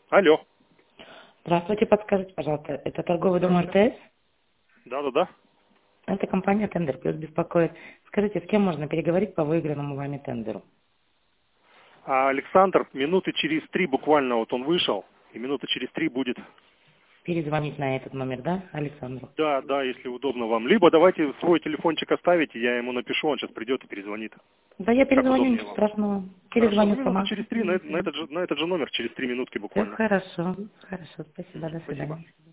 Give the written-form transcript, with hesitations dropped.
Алло. Здравствуйте, подскажите, пожалуйста, это торговый дом РТС? Да-да-да. Это компания Тендер Плюс беспокоит. Скажите, с кем можно переговорить по выигранному вами тендеру? Александр, минуты через 3 буквально вот он вышел, и минуты через 3 будет. Перезвонить на этот номер, да, Александру? Да, да, если удобно вам. Либо давайте свой телефончик оставите, я ему напишу, он сейчас придет и перезвонит. Да, я Как перезвоню, удобнее ничего вам. страшного. Хорошо, ну Перезвоню минуты сама. через 3 на этот же номер, через 3 минутки Все буквально. хорошо, хорошо, спасибо, до Спасибо. свидания.